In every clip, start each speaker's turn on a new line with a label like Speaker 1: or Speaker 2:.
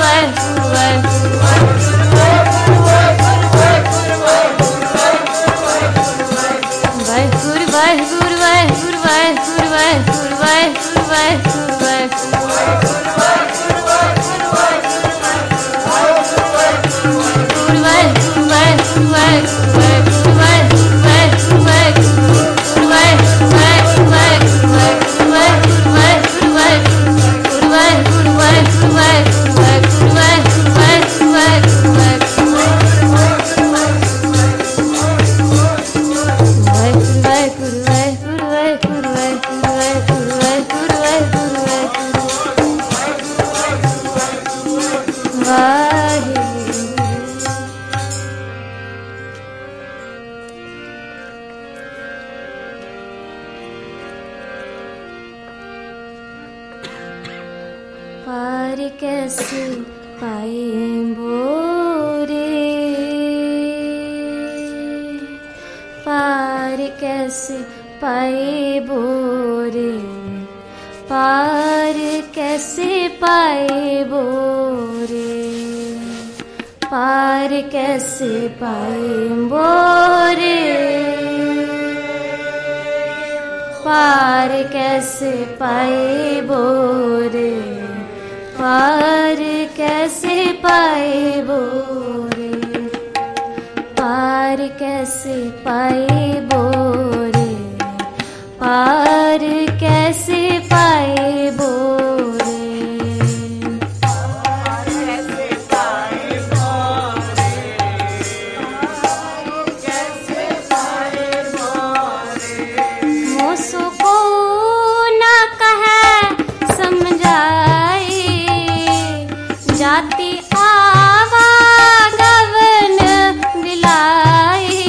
Speaker 1: पार कैसे पाए बोरे, पार कैसे पाए बोरे, पार कैसे पाए बोरे, पार कैसे पाए बोरे, पार कैसे पाए बोरे, पार कैसे पाए बोरे, पार कैसे पाए बोरे, पार कैसे पाए बोरे, पार कैसे पाए बोरे, पार कैसे पाए बोरे, मोसो को ना कहे समझाए, जाति आवागमन बिलाई,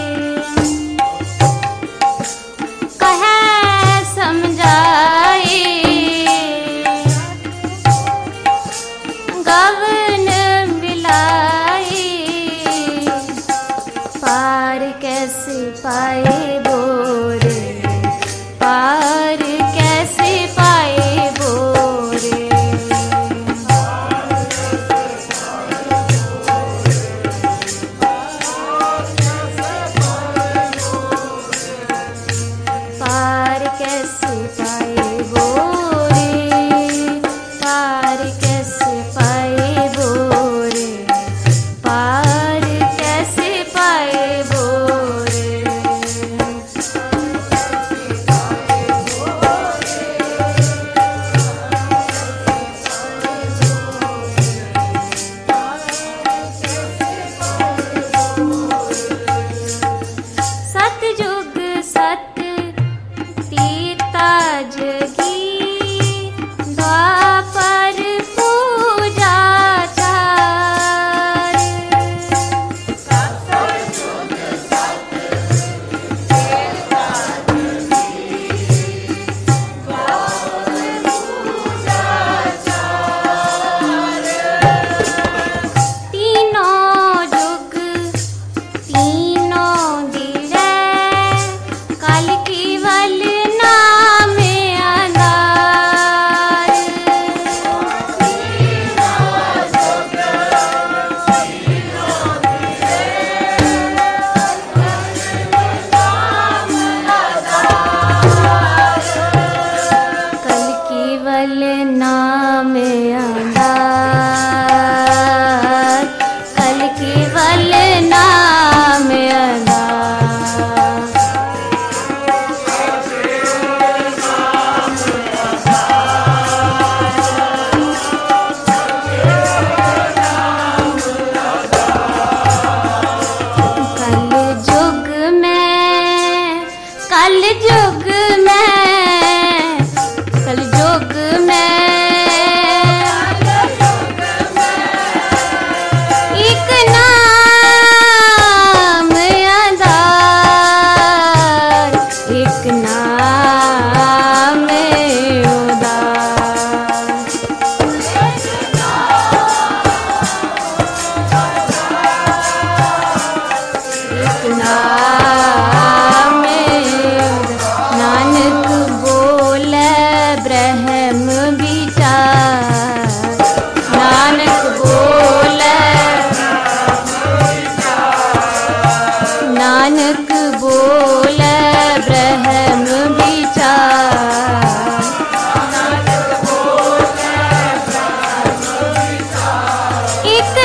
Speaker 1: कहे समझाए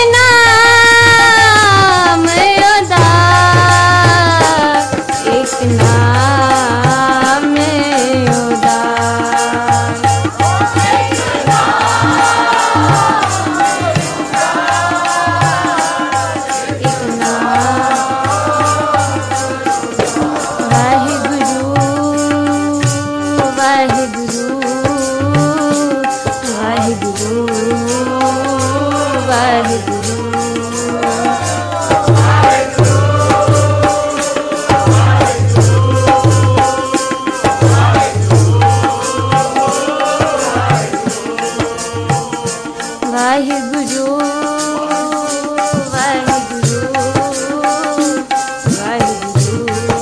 Speaker 1: नाम उदार, एक नाम उदार, एक नाम। वाहिगुरु वाहिगुरु वाहिगुरु वाहिगुरु। वाहिगुरु वाहिगुरु वाहिगुरु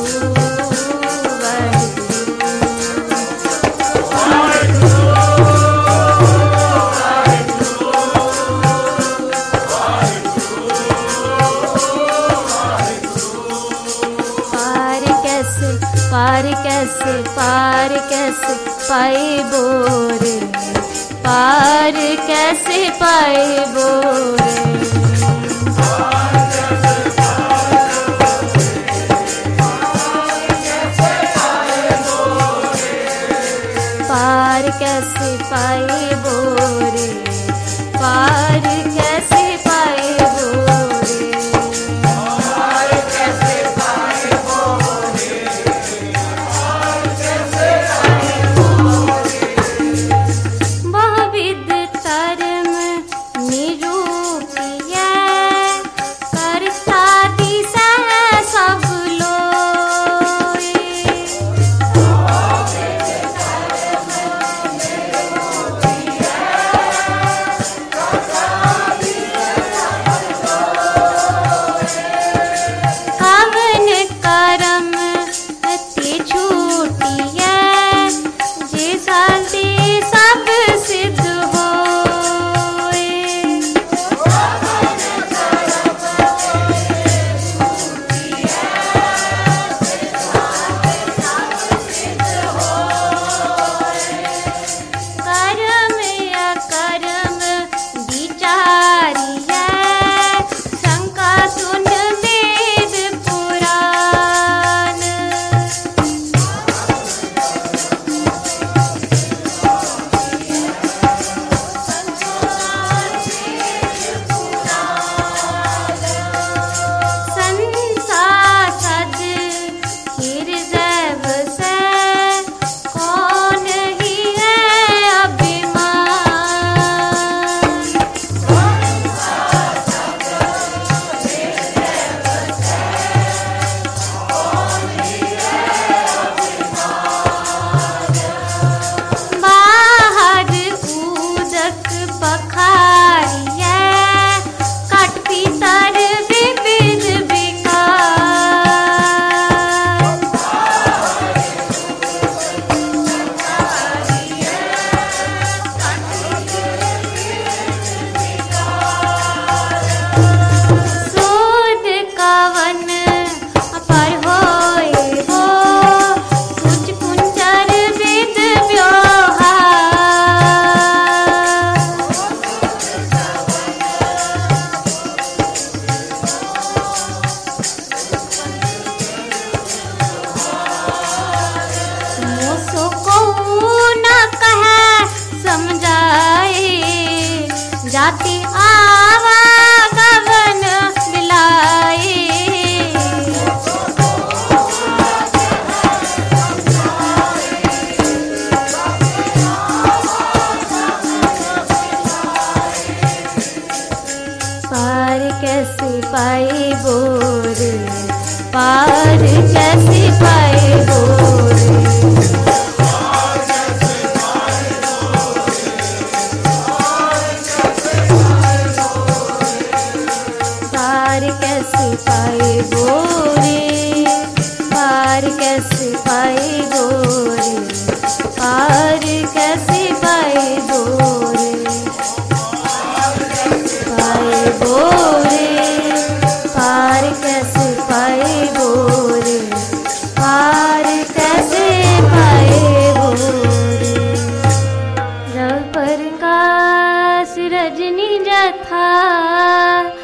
Speaker 1: पार कैसे पाए बोरे, पार कैसे पाए बोरे, पार कैसे पाए बोरे, पार कैसे पाए बोरे, पार कैसे पाए बोरे, पार कैसे पाए बोरे। बहुविध कर्म निरूपिय करता दिसै सब लोए, कवन करम ते छूटिय जे सालते सब सिद्ध होए, कर्म अकर्म विचारिय शंका सुन वेद पुराण, संसार सद हृदय बसै कौन ही है अभिमान, बाहर उदक पखारिय कट भीतर विविध विकार, शोध कवन पर होए हो कुछ कुंचर वेद व्यवहार, मोसो को न कहे समझाए जाति आवागमन बिलाए, पार कैसे पाए बोरे, पार कैसे पाए बोरे, पार कैसे पाए बोरे, पार कैसे पाए बोरे, पार कैसे पाए बोरे, पाए बोरे, पार कैसे पाए बोरे, पार कैसे पाए बोरे। रव प्रकाश रजनी जथा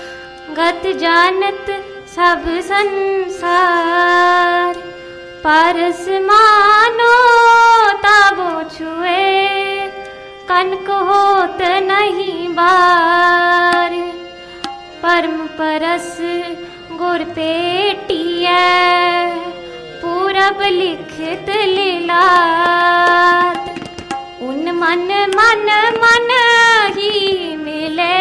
Speaker 1: जानत सब संसार, पारस मानो ताबो छुए, कनक होत नहीं बार। परम परस गुर पेटिया, पूरब लिखित लीलात। उन मन मन मन ही मिले,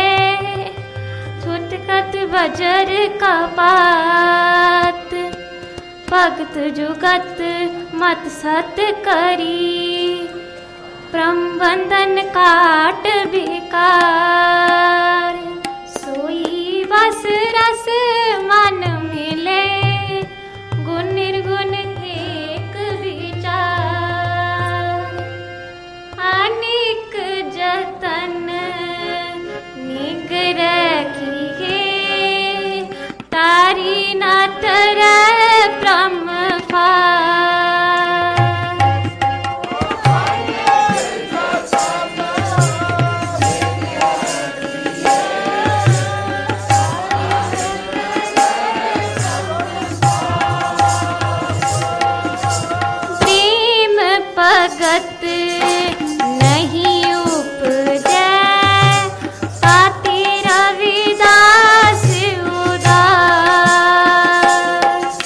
Speaker 1: छुटकत बजर कपात। भगत जुगत मत सत करी, प्रबंधन काट विकार। सोई बस रस मन मिले, गुण निर्गुण एक विचार। अनेक जतन निग्रह किए, तारी न तरह ब्रह्म भगत नहीं उपजै, पाती रविदास उदास।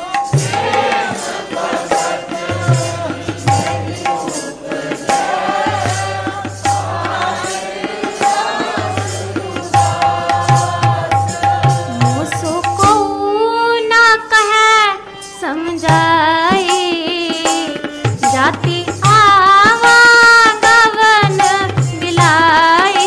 Speaker 1: मुसो को ना कहे समझाए, जाति आवागमन बिलाए।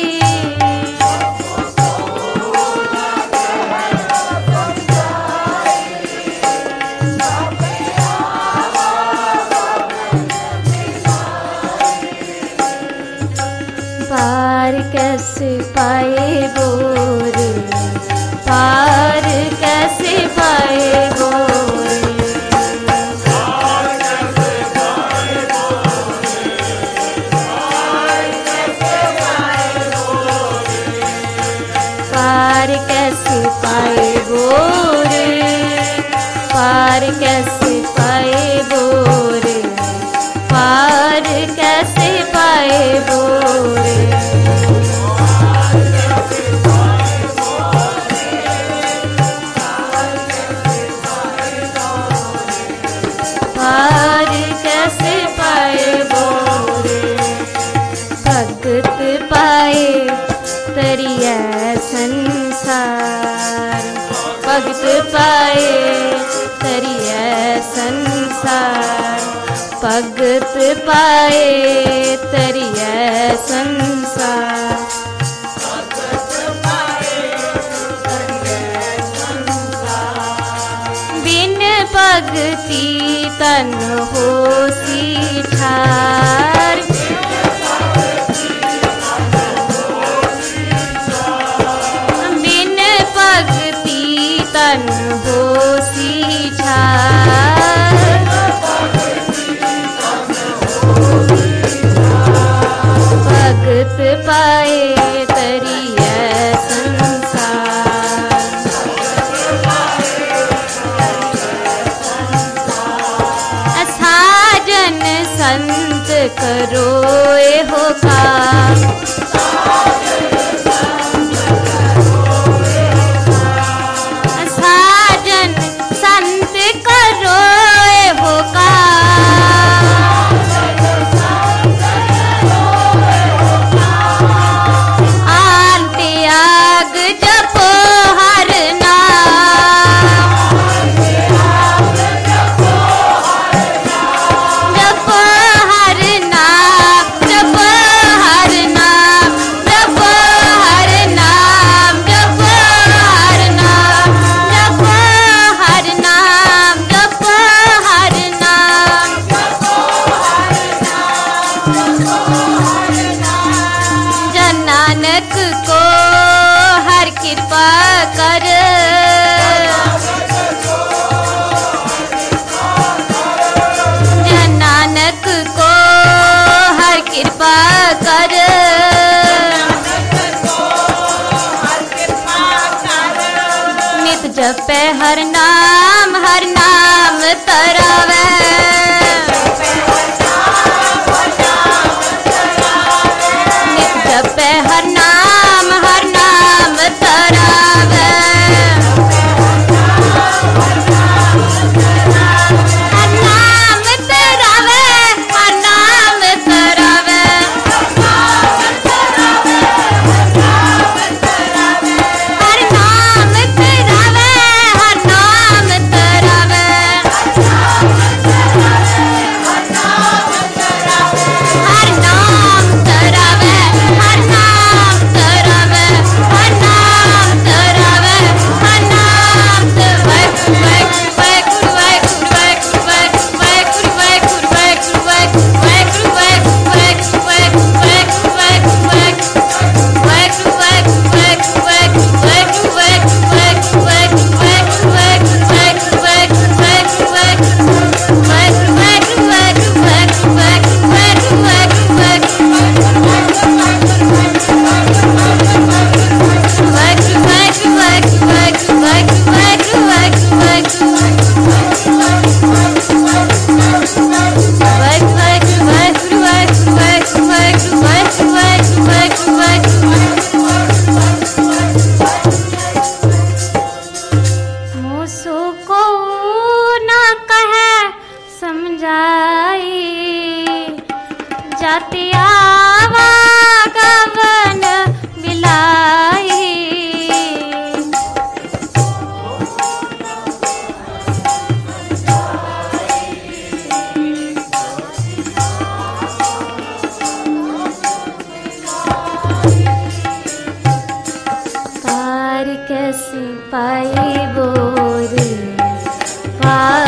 Speaker 1: पार कैसे पाए बोर, पार कैसे पाए बोर। पार कैसे पाए बोर, पार कैसे पाए बोर, पार कैसे पाए बोर। पार कैसे पाए बोर। भगत पाए तरिया संसार, भगत पाए तरिया संसार, भगत पाए तरिया संसार। बिन भगति तन होसी ठार, तन होसी ठार। भगत पाए तरिया संसार, साजन संत करो हो काम। संत करो वो काम, आन त्याग जपो हर नाम, जपो हर नाम, जपो हर नाम। जपे हर नाम तरावे। जपे हर नाम तरावे। हर नाम तरावे, हर नाम तरावे। हर नाम तरावे, हर नाम तरावे। हर नाम तरावे, हर नाम तरावे। हर नाम तरावे, हर नाम मूसो को न कहे समझाई, जाति आवागमन बिलाई। तार कैसी पाई बोरे